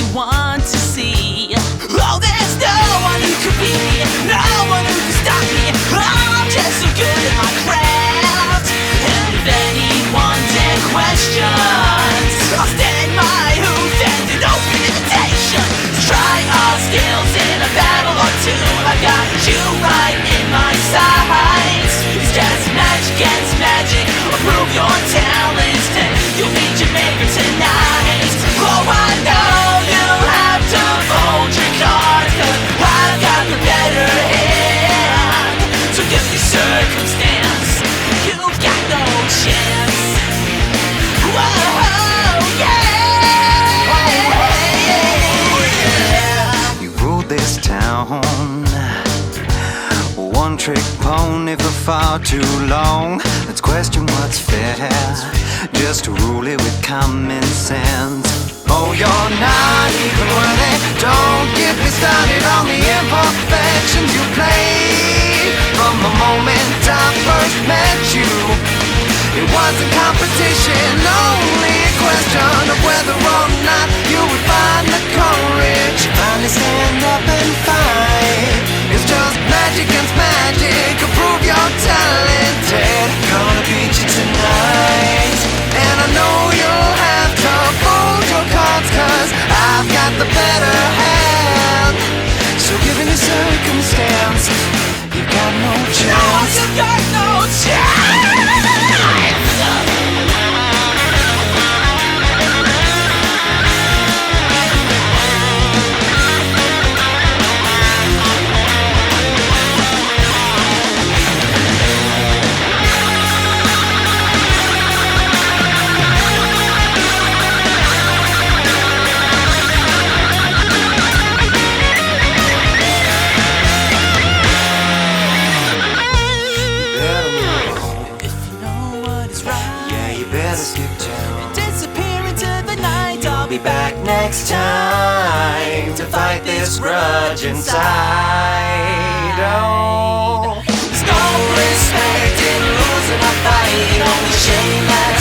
want to see. Oh, there's no one who could beat me, no one who can stop me. I'm just so good at my craft. And if anyone dare questions, I'll stand my hoof and an open invitation to try our skills in a battle or two. I've got you right in my sights. It's just magic against magic. I'll prove your talents, then you'll meet your maker tonight. Oh, I know you'll have to fold your cards, 'cause I've got the better hand. So give me circumstance, you've got no chance. Whoa, yeah, yeah. You ruled this town, one trick pony for far too long. Let's question what's fair, just to rule it with common sense. Oh, you're not even worthy. Don't get me started on the imperfections you played. From the moment I first met you, it wasn't competition, only a question of whether or not you would find the courage to finally stand up and fight. It's just magic against magic, prove you're talented. Gonna beat you tonight, and I know you'll have to fold your cards, 'cause I've got the better hand. So given the circumstance, you've got no chance. You've got no chance. Disappear into the night. I'll be back next time to fight this grudge inside. Oh, There's no respect in losing a fight, only shame that